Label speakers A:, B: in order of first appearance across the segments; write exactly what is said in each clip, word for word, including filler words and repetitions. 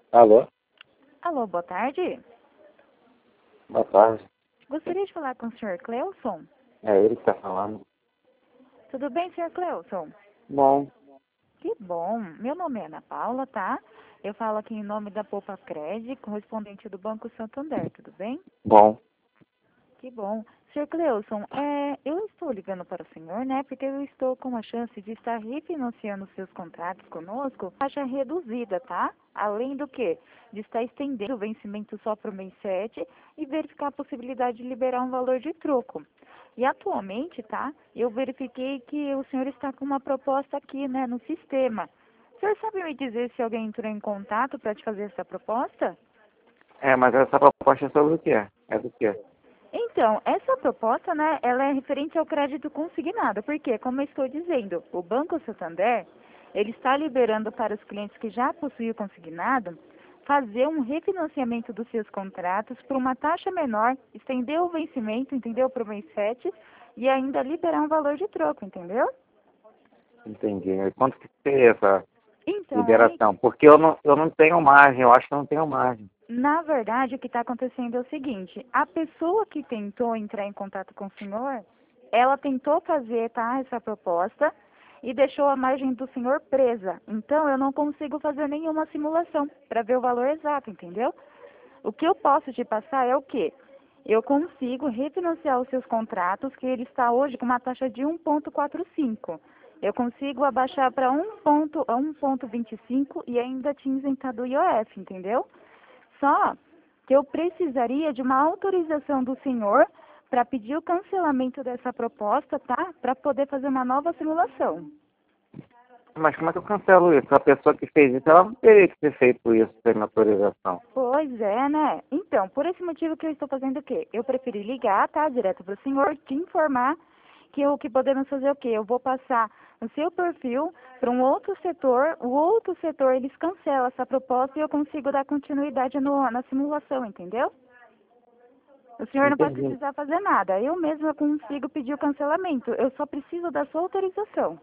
A: Alô?
B: Alô, boa tarde.
A: Boa tarde.
B: Gostaria de falar com o senhor Cleuson.
A: É ele que está falando.
B: Tudo bem, senhor Cleuson?
A: Bom,
B: Que bom. Meu nome é Ana Paula, tá? Eu falo aqui em nome da Poupa Cred, correspondente do Banco Santander, tudo bem?
A: bom.
B: Que bom. senhor Cleuson, é, eu estou ligando para o senhor, né? Porque eu estou com a chance de estar refinanciando seus contratos conosco, taxa reduzida, tá? Além do que? De estar estendendo o vencimento só para o mês sete e verificar a possibilidade de liberar um valor de troco. E atualmente, tá? Eu verifiquei que o senhor está com uma proposta aqui, né, no sistema. O senhor sabe me dizer se alguém entrou em contato para te fazer essa proposta?
A: É, mas essa proposta é sobre o quê? É do quê?
B: Então, essa proposta, né, ela é referente ao crédito consignado, porque, como eu estou dizendo, o Banco Santander, ele está liberando para os clientes que já possuem o consignado, fazer um refinanciamento dos seus contratos por uma taxa menor, estender o vencimento, entendeu, para o mês sete, e ainda liberar um valor de troco, entendeu?
A: Entendi. E quanto que seria essa
B: Então, aí,
A: liberação? Porque eu não, eu não tenho margem, eu acho que eu não tenho margem.
B: na verdade, o que está acontecendo é o seguinte, a pessoa que tentou entrar em contato com o senhor, ela tentou fazer, tá, essa proposta e deixou a margem do senhor presa. Então, eu não consigo fazer nenhuma simulação para ver o valor exato, entendeu? O que eu posso te passar é o quê? Eu consigo refinanciar os seus contratos, que ele está hoje com uma taxa de um vírgula quarenta e cinco. Eu consigo abaixar para um vírgula vinte e cinco e ainda te isentar do I O F, entendeu? Só que eu precisaria de uma autorização do senhor para pedir o cancelamento dessa proposta, tá? Para poder fazer uma nova simulação.
A: Mas como é que eu cancelo isso? A pessoa que fez isso, ela não teria que ter feito isso sem minha autorização.
B: Pois é, né? Então, por esse motivo que eu estou fazendo o quê? Eu preferi ligar, tá? Direto para o senhor, te informar que o que podemos fazer é o quê? Eu vou passar o seu perfil para um outro setor, o outro setor eles cancelam essa proposta e eu consigo dar continuidade no, na simulação, entendeu? O senhor não vai
A: Entendi.
B: precisar fazer nada. Eu mesma consigo pedir o cancelamento. Eu só preciso da sua autorização.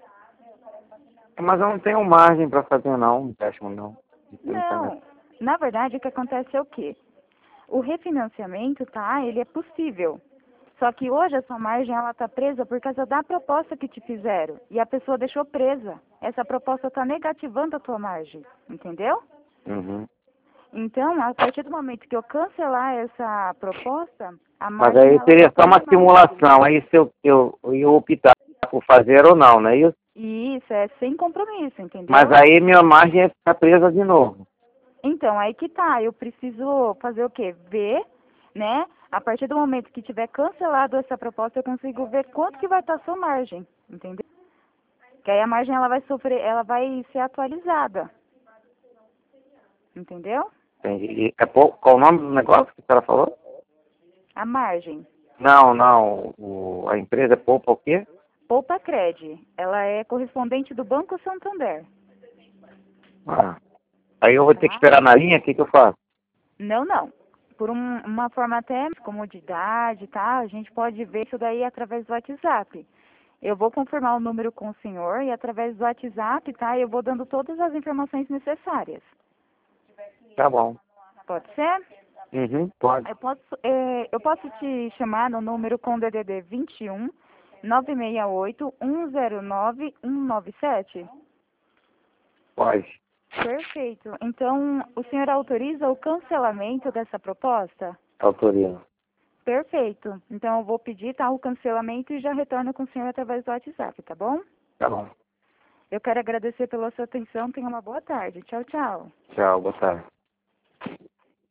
A: Mas eu não tenho margem para fazer não, um empréstimo não. De trinta mil.
B: Não. Na verdade, o que acontece é o quê? O refinanciamento, tá? Ele é possível. Só que hoje a sua margem ela está presa por causa da proposta que te fizeram. E a pessoa deixou presa. Essa proposta está negativando a tua margem. Entendeu?
A: Uhum.
B: Então, a partir do momento que eu cancelar essa proposta, a
A: Mas
B: margem
A: aí
B: ela
A: seria
B: volta
A: só
B: ao
A: uma
B: normal.
A: simulação. Aí se eu, eu, eu optar por fazer ou não, não é isso?
B: E isso é sem compromisso,
A: Mas
B: entendeu?
A: aí minha margem é ficar presa de novo.
B: Então, aí que tá, eu preciso fazer o quê? Ver, né? A partir do momento que tiver cancelado essa proposta, eu consigo ver quanto que vai estar a sua margem, entendeu? Que aí a margem ela vai sofrer, ela vai ser atualizada, entendeu?
A: Entendi. E é pou- qual o nome do negócio que a senhora falou?
B: A margem.
A: Não, não. O, a empresa é Poupa o quê?
B: Poupa Cred, ela é correspondente do Banco Santander,
A: Ah. Aí eu vou ter que
B: tá?
A: esperar na linha, o que, que eu faço?
B: Não, não. Por um- uma forma até de comodidade, tá? A gente pode ver isso daí através do WhatsApp. Eu vou confirmar o número com o senhor e através do WhatsApp, tá? Eu vou dando todas as informações necessárias.
A: Tá bom.
B: Pode ser?
A: Uhum, pode.
B: Eu posso, eh, eu posso te chamar no número com D D D vinte e um, nove seis oito, um zero nove, um nove sete?
A: Pode.
B: Perfeito. Então, o senhor autoriza o cancelamento dessa proposta?
A: Autorizo.
B: Perfeito. Então, eu vou pedir, tá, o cancelamento e já retorno com o senhor através do WhatsApp, tá bom?
A: Tá bom.
B: Eu quero agradecer pela sua atenção. Tenha uma boa tarde. Tchau, tchau.
A: Tchau, boa tarde.